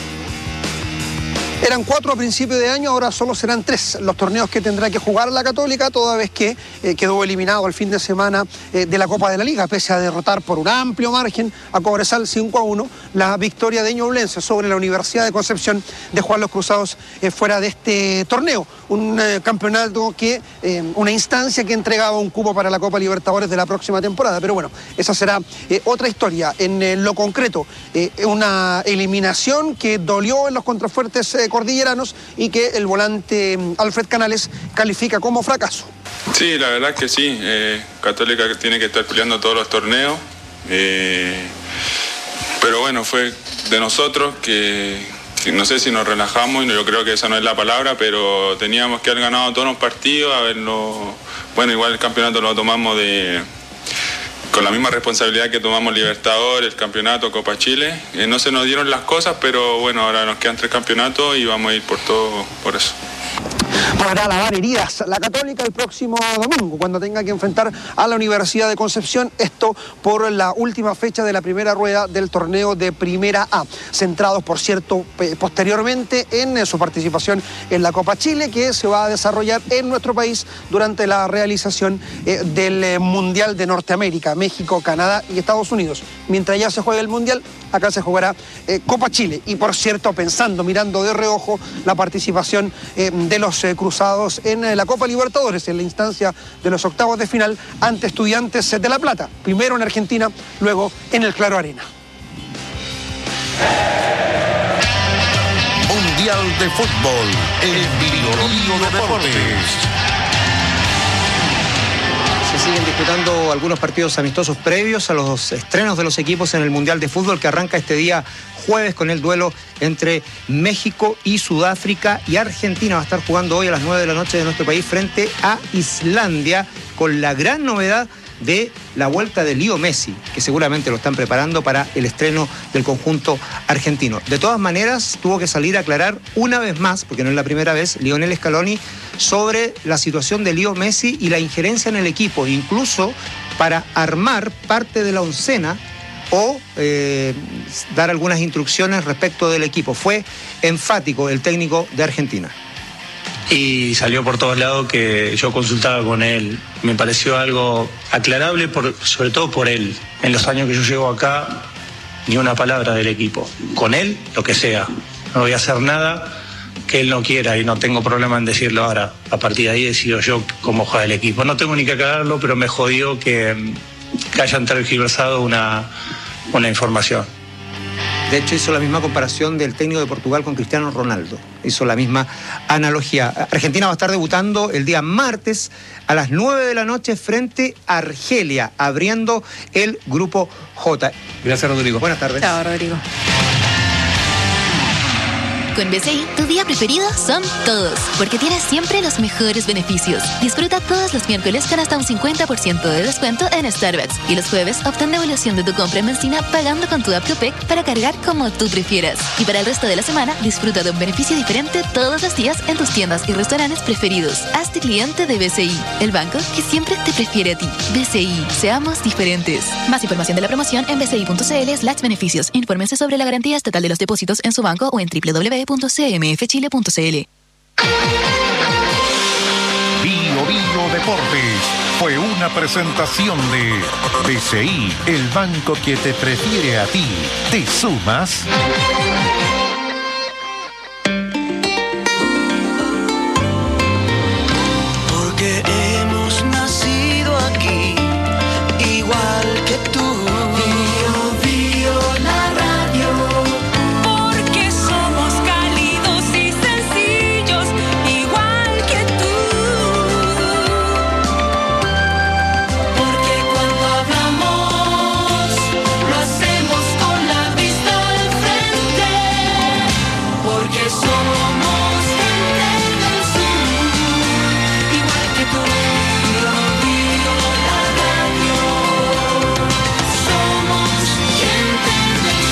X: Eran cuatro a principio de año, ahora solo serán tres los torneos que tendrá que jugar la Católica, toda vez que eh, quedó eliminado el fin de semana eh, de la Copa de la Liga, pese a derrotar por un amplio margen a Cobresal cinco a uno, la victoria de Ñublense sobre la Universidad de Concepción de Juan los Cruzados eh, fuera de este torneo. Un eh, campeonato que, eh, una instancia que entregaba un cupo para la Copa Libertadores de la próxima temporada, pero bueno, esa será eh, otra historia. En eh, lo concreto, eh, una eliminación que dolió en los contrafuertes eh, cordilleranos y que el volante Alfred Canales califica como fracaso.
Y: Sí, la verdad que sí. Eh, Católica tiene que estar peleando todos los torneos. Eh, pero bueno, fue de nosotros que, que no sé si nos relajamos, y yo creo que esa no es la palabra, pero teníamos que haber ganado todos los partidos, haberlo. Bueno, igual el campeonato lo tomamos de con la misma responsabilidad que tomamos Libertadores, el campeonato, Copa Chile. Eh, no se nos dieron las cosas, pero bueno, ahora nos quedan tres campeonatos y vamos a ir por todo por eso.
X: podrá lavar heridas la Católica el próximo domingo, cuando tenga que enfrentar a la Universidad de Concepción, esto por la última fecha de la primera rueda del torneo de Primera A, centrados, por cierto, posteriormente en su participación en la Copa Chile, que se va a desarrollar en nuestro país durante la realización eh, del eh, Mundial de Norteamérica, México, Canadá y Estados Unidos. Mientras ya se juega el Mundial, acá se jugará eh, Copa Chile. Y por cierto, pensando, mirando de reojo la participación eh, de los eh, cruzados en eh, la Copa Libertadores, en la instancia de los octavos de final ante Estudiantes de La Plata. Primero en Argentina, luego en el Claro Arena.
U: Mundial de Fútbol en Bio Bio Deportes.
W: Se siguen disputando algunos partidos amistosos previos a los estrenos de los equipos en el Mundial de Fútbol, que arranca este día jueves con el duelo entre México y Sudáfrica, y Argentina va a estar jugando hoy a las nueve de la noche de nuestro país frente a Islandia, con la gran novedad de la vuelta de Leo Messi, que seguramente lo están preparando para el estreno del conjunto argentino. De todas maneras, tuvo que salir a aclarar una vez más, porque no es la primera vez, Lionel Scaloni, sobre la situación de Leo Messi y la injerencia en el equipo, incluso para armar parte de la oncena o eh, dar algunas instrucciones respecto del equipo. Fue enfático el técnico de Argentina.
A: Y salió por todos lados que yo consultaba con él. Me pareció algo aclarable, por, sobre todo por él. En los años que yo llevo acá, ni una palabra del equipo. Con él, lo que sea. No voy a hacer nada que él no quiera y no tengo problema en decirlo ahora. A partir de ahí decido yo cómo juega el equipo. No tengo ni que aclararlo, pero me jodió que, que hayan tergiversado una, una información.
W: De hecho, hizo la misma comparación del técnico de Portugal con Cristiano Ronaldo. Hizo la misma analogía. Argentina va a estar debutando el día martes a las nueve de la noche frente a Argelia, abriendo el grupo J.
B: Gracias, Rodrigo.
W: Buenas tardes.
V: Chao, Rodrigo. Con B C I, tu día preferido son todos, porque tienes siempre los mejores beneficios. Disfruta todos los miércoles con hasta un cincuenta por ciento de descuento en Starbucks, y los jueves obtén devolución de tu compra en benzina pagando con tu app Copec para cargar como tú prefieras. Y para el resto de la semana, disfruta de un beneficio diferente todos los días en tus tiendas y restaurantes preferidos. Hazte cliente de B C I, el banco que siempre te prefiere a ti. B C I, seamos diferentes. Más información de la promoción en bci.cl slash beneficios. Infórmense sobre la garantía estatal de los depósitos en su banco o en doble u doble u doble u punto c m f chile punto c l.
U: Bio Bio Deportes fue una presentación de B C I, el banco que te prefiere a ti. ¿Te sumas?
D: Porque hemos nacido aquí, igual que tú. Bio Bio la radio. Porque somos cálidos y sencillos, igual que tú. Porque cuando hablamos, lo hacemos con la vista al frente. Porque somos gente del sur, igual que tú. Bio Bio la radio. Somos gente del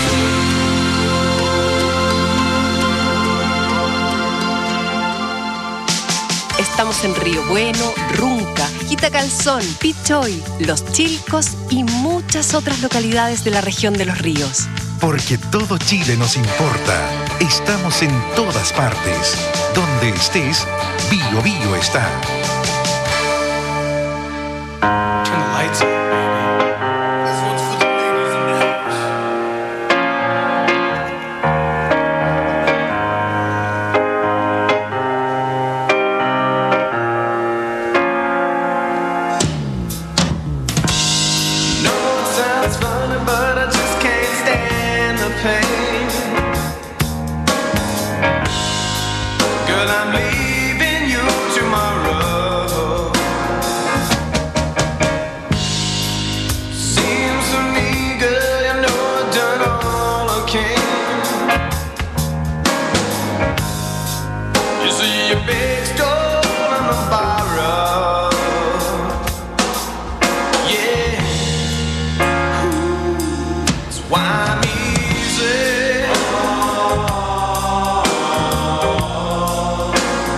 C: Estamos en Río Bueno, Runca, Quitacalzón, Pichoy, Los Chilcos y muchas otras localidades de la región de Los Ríos.
U: Porque todo Chile nos importa. Estamos en todas partes. Donde estés, Bio Bio está.
D: Sounds funny, but I just can't stand the pain. Girl, I'm leaving you tomorrow. Seems to me, girl, you know I've done all I can. You see your big store on the borrow. Yeah. Why I'm easy.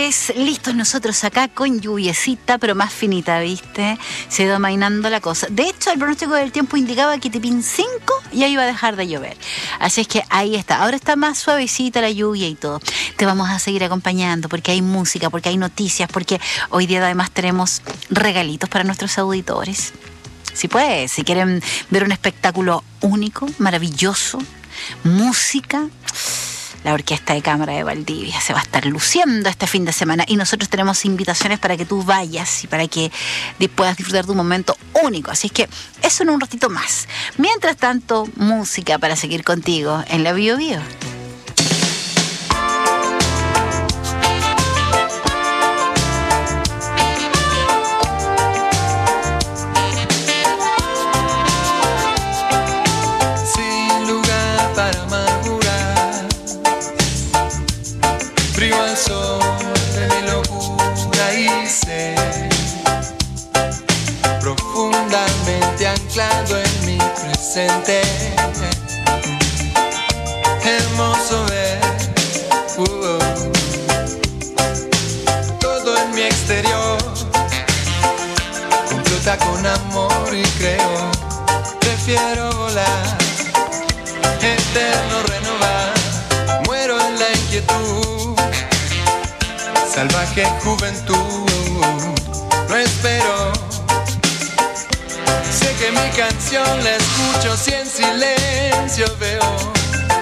B: pues listos nosotros acá con lluviecita, pero más finita, ¿viste? Se va amainando la cosa. De hecho, el pronóstico del tiempo indicaba que tipín cinco ya iba a dejar de llover. Así es que ahí está. Ahora está más suavecita la lluvia y todo. Te vamos a seguir acompañando porque hay música, porque hay noticias, porque hoy día además tenemos regalitos para nuestros auditores. Sí, pues, si quieren ver un espectáculo único, maravilloso, música, la Orquesta de Cámara de Valdivia se va a estar luciendo este fin de semana y nosotros tenemos invitaciones para que tú vayas y para que puedas disfrutar de un momento único. Así es que eso en un ratito más. Mientras tanto, música para seguir contigo en la Bio Bio.
E: De mi locura y sé, profundamente anclado en mi presente, hermoso ver uh, uh, todo en mi exterior complota con amor y creo, prefiero volar, eterno renovar, muero en la inquietud, salvaje juventud, no espero. Sé que mi canción la escucho si en silencio veo.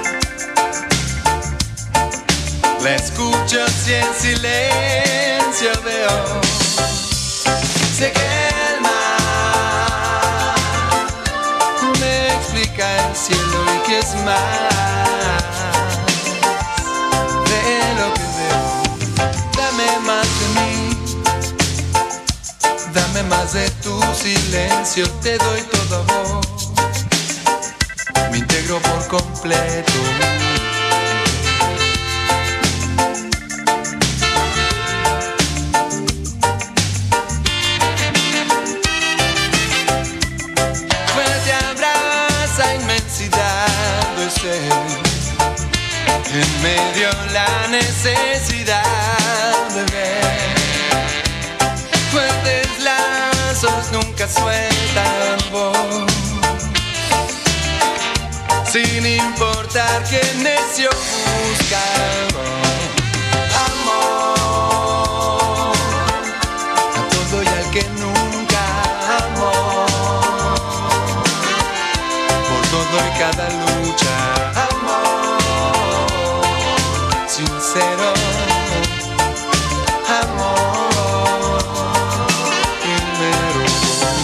E: La escucho si en silencio veo. Sé que el mar me explica el cielo y que es más de lo que veo. Dame más de mí, dame más de tu silencio, te doy todo a vos, me integro por completo. Fuerte abraza inmensidad de ser, en medio la necesidad de ver. Fuertes lazos nunca sueltan voz, sin importar qué necio busca amor, a todo y al que nunca amó, por todo y cada lucha. Sincero, amor, primero.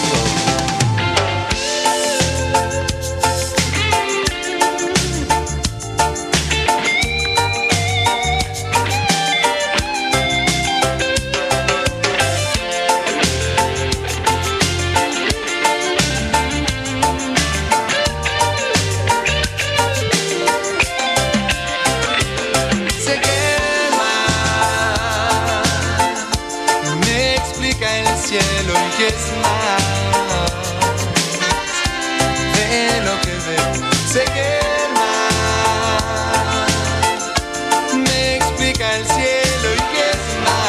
E: Que es más de lo que veo. Sé que el mar me explica el cielo y que es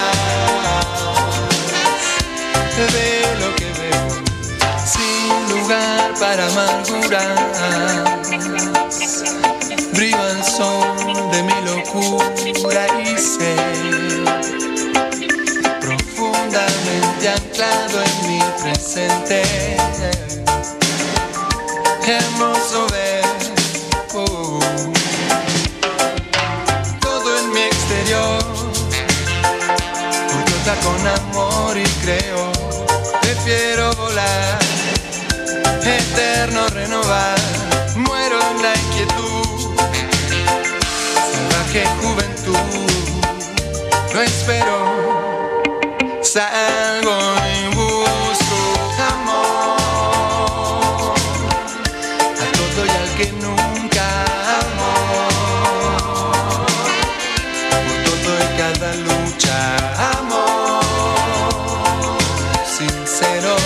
E: más de lo que veo. Sin lugar para amarguras, brilla el sol de mi locura y sé, profundamente anclado en mi presente, hermoso ver oh, todo en mi exterior, complota con amor y creo, prefiero volar, eterno renovar, muero en la inquietud, salvaje juventud, no espero. Salgo y busco amor a todo y al que nunca amó, por todo y cada lucha, amor sincero,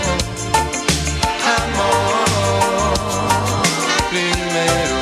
E: amor primero.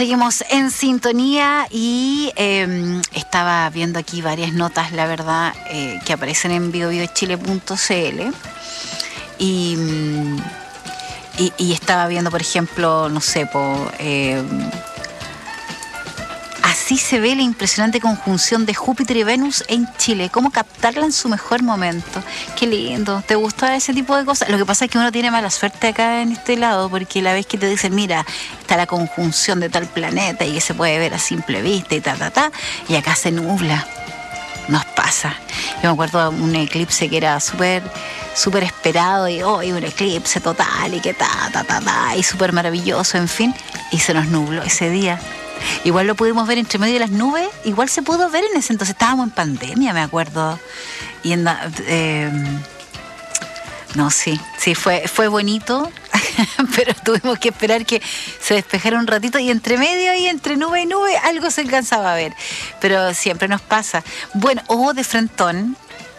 B: seguimos en sintonía y eh, estaba viendo aquí varias notas, la verdad, eh, que aparecen en bio bio chile punto c l y, y, y estaba viendo, por ejemplo, no sé, po, eh, así se ve la impresionante conjunción de Júpiter y Venus en Chile. ¿Cómo captarla en su mejor momento? Qué lindo. ¿Te gusta ese tipo de cosas? Lo que pasa es que uno tiene mala suerte acá en este lado, porque la vez que te dicen, mira, está la conjunción de tal planeta y que se puede ver a simple vista y ta, ta, ta, y acá se nubla. Nos pasa. Yo me acuerdo de un eclipse que era súper súper esperado y hoy oh, un eclipse total y que ta, ta, ta, ta, y súper maravilloso, en fin, y se nos nubló ese día. Igual lo pudimos ver entre medio de las nubes, igual se pudo ver en ese entonces, estábamos en pandemia, me acuerdo. Y en, eh, no, sí, sí, fue, fue bonito, pero tuvimos que esperar que se despejara un ratito y entre medio y entre nube y nube algo se alcanzaba a ver. Pero siempre nos pasa. Bueno, o de frentón,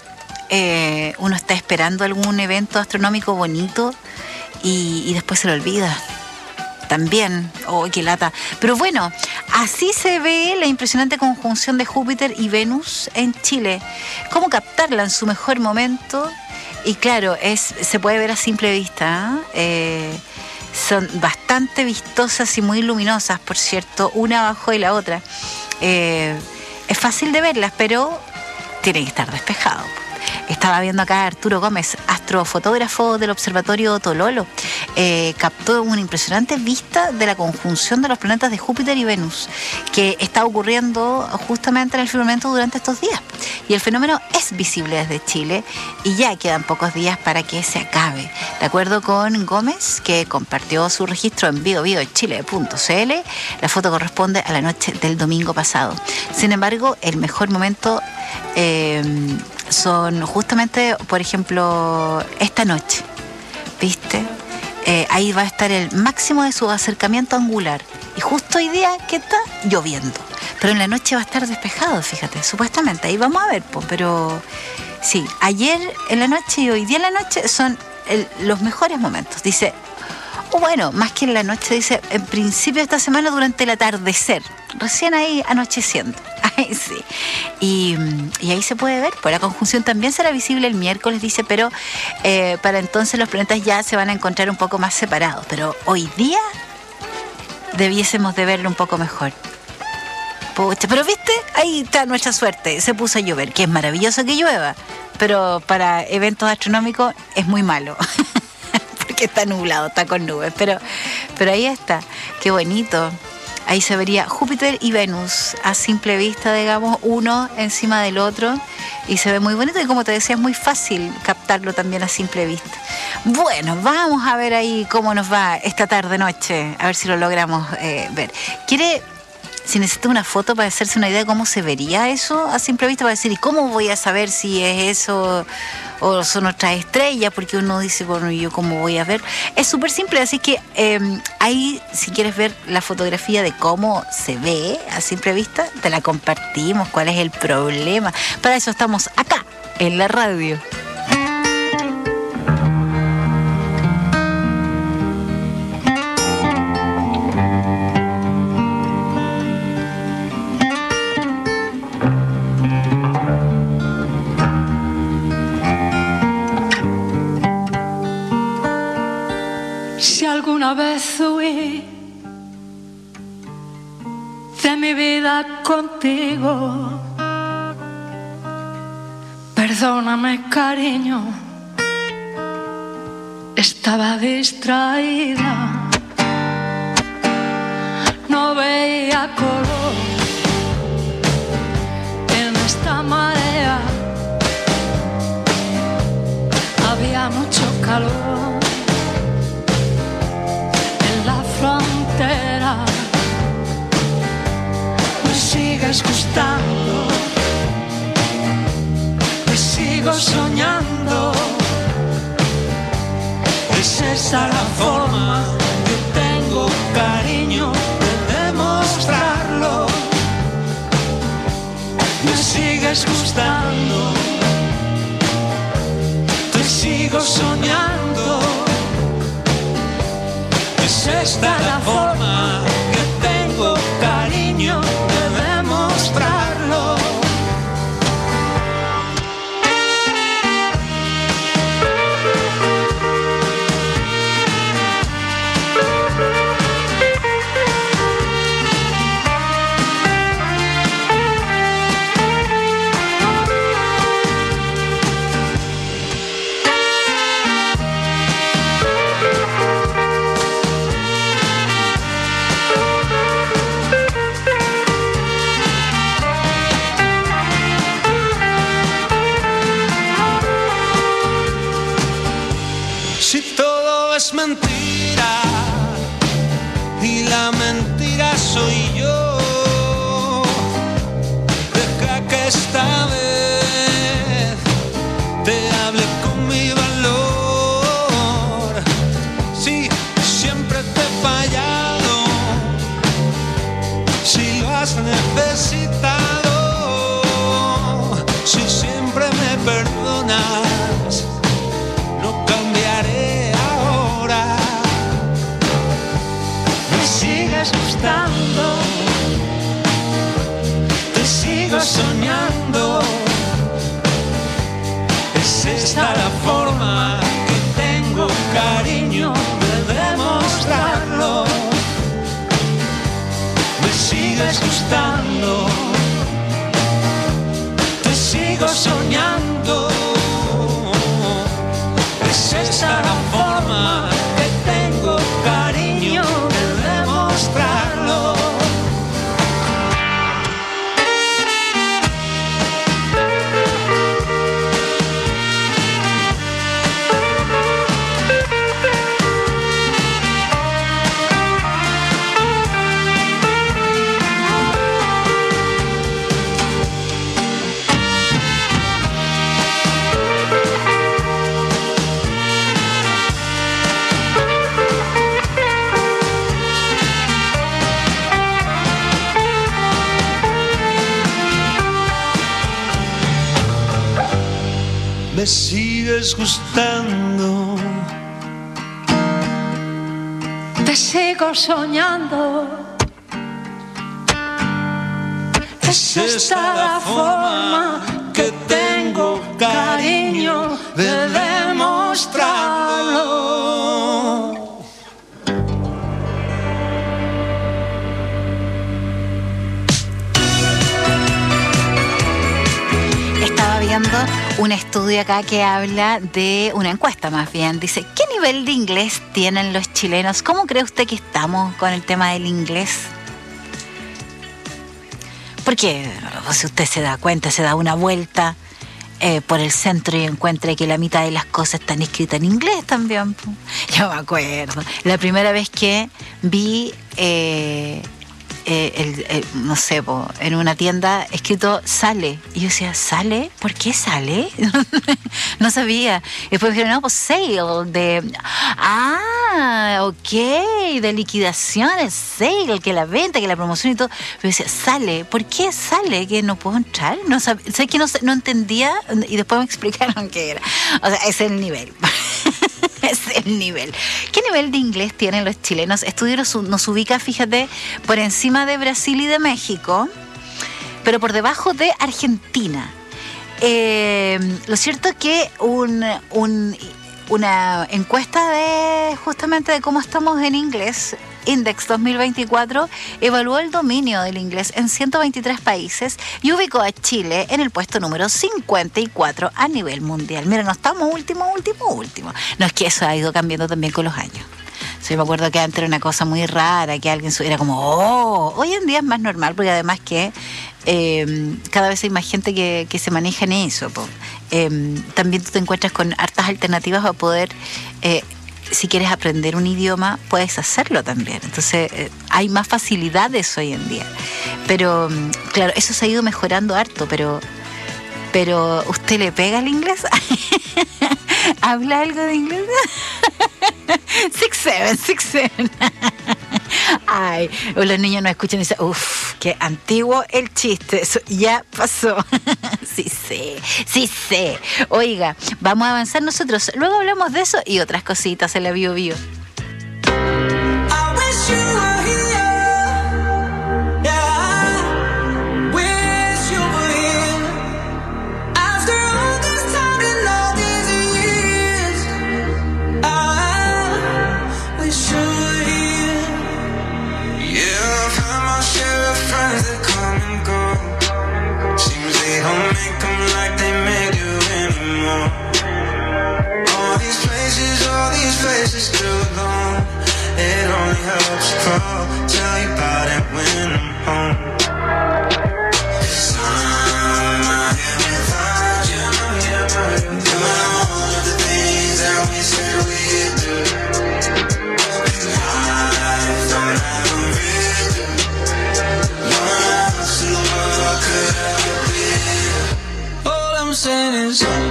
B: eh, uno está esperando algún evento astronómico bonito y, y después se lo olvida. También, oh, qué lata. Pero bueno, así se ve la impresionante conjunción de Júpiter y Venus en Chile. ¿Cómo captarla en su mejor momento? Y claro, es, se puede ver a simple vista, ¿eh? Eh, son bastante vistosas y muy luminosas, por cierto, una abajo de la otra. Eh, es fácil de verlas, pero tiene que estar despejado. Estaba viendo acá a Arturo Gómez, astrofotógrafo del Observatorio Tololo. Eh, captó una impresionante vista de la conjunción de los planetas de Júpiter y Venus, que está ocurriendo justamente en el firmamento durante estos días. Y el fenómeno es visible desde Chile y ya quedan pocos días para que se acabe. De acuerdo con Gómez, que compartió su registro en bio bio chile punto c l, la foto corresponde a la noche del domingo pasado. Sin embargo, el mejor momento eh, son justamente, por ejemplo, esta noche, ¿viste? Eh, ahí va a estar el máximo de su acercamiento angular. Y justo hoy día que está lloviendo. Pero en la noche va a estar despejado, fíjate, supuestamente. Ahí vamos a ver, pues, pero sí, ayer en la noche y hoy día en la noche son el, los mejores momentos. Dice, o bueno, más que en la noche, dice, en principio de esta semana durante el atardecer. Recién ahí anocheciendo. Ahí sí. Y, y ahí se puede ver, pues la conjunción también será visible el miércoles, dice, pero eh, para entonces los planetas ya se van a encontrar un poco más separados. Pero hoy día debiésemos de verlo un poco mejor. Pucha, pero viste, ahí está nuestra suerte. Se puso a llover, que es maravilloso que llueva, pero para eventos astronómicos es muy malo. Porque está nublado, está con nubes, pero, pero ahí está, qué bonito. Ahí se vería Júpiter y Venus a simple vista, digamos, uno encima del otro, y se ve muy bonito y, como te decía, es muy fácil captarlo también a simple vista. Bueno, vamos a ver ahí cómo nos va esta tarde-noche, a ver si lo logramos eh, ver. ¿Quiere, si necesita una foto para hacerse una idea de cómo se vería eso a simple vista, para decir, ¿y cómo voy a saber si es eso o son otras estrellas? Porque uno dice, bueno, ¿y yo cómo voy a ver? Es súper simple, así que eh, ahí, si quieres ver la fotografía de cómo se ve a simple vista, te la compartimos. ¿Cuál es el problema? Para eso estamos acá, en la radio.
F: Si alguna vez huí de mi vida contigo, perdóname, cariño, estaba distraída, no veía color en esta marea, había mucho calor frontera. Me sigues gustando, me sigo soñando. Es esa la forma que tengo, cariño, de demostrarlo. Me sigues gustando, te sigo soñando. Es esta la forma que tengo, has necesitado. Si siempre me perdonas, no cambiaré ahora. Me sigues gustando, te sigo soñando. Es esta la forma que tengo, cariño, de demostrarlo. Me sigues gustando, te sigo soñando. Es esa la forma que tengo, cariño, de demostrarlo. Me sigues gustando, te sigo soñando. Es esta la forma que tengo, cariño, de demostrarlo.
B: Estaba viendo un estudio acá que habla de una encuesta, más bien. Dice, ¿qué nivel de inglés tienen los chilenos? ¿Cómo cree usted que estamos con el tema del inglés? Porque si usted se da cuenta, se da una vuelta eh, por el centro y encuentra que la mitad de las cosas están escritas en inglés también. Yo me acuerdo. La primera vez que vi... Eh, Eh, el, el, no sé, po, en una tienda escrito sale, y yo decía, ¿sale? ¿Por qué sale? No sabía. Y después me dijeron, no, pues sale, de ah, ok, de liquidaciones, sale, que la venta, que la promoción y todo. Pero yo decía, sale, ¿por qué sale? Que no puedo entrar, no sab- sé que no, no entendía, y después me explicaron qué era. O sea, ese es el nivel. Es el nivel. ¿Qué nivel de inglés tienen los chilenos? Estudio nos, nos ubica, fíjate, por encima de Brasil y de México, pero por debajo de Argentina. Eh, lo cierto es que un, un, una encuesta de justamente de cómo estamos en inglés, Index dos mil veinticuatro, evaluó el dominio del inglés en ciento veintitrés países y ubicó a Chile en el puesto número cincuenta y cuatro a nivel mundial. Mira, no estamos último, último, último. No, es que eso ha ido cambiando también con los años. So, yo me acuerdo que antes era una cosa muy rara, que alguien era como, oh, hoy en día es más normal, porque además que eh, cada vez hay más gente que, que se maneja en eso. Po. Eh, también tú te encuentras con hartas alternativas para poder... Eh, si quieres aprender un idioma, puedes hacerlo también. Entonces, eh, hay más facilidades hoy en día. Pero, claro, eso se ha ido mejorando harto, pero... Pero, ¿usted le pega al inglés? ¿Habla algo de inglés? Six, seven, six, seven. Ay, los niños nos escuchan y dicen, uff, qué antiguo el chiste, eso ya pasó. Sí sé, sí sé. Oiga, vamos a avanzar nosotros. Luego hablamos de eso y otras cositas en la Bio Bio.
D: Places too long, it only helps you crawl. Tell you about it when I'm home. 'Cause I'm out here without you. Doing all of the things that we said we'd do. I thought I would really do. No one else in the world could ever be. All I'm saying is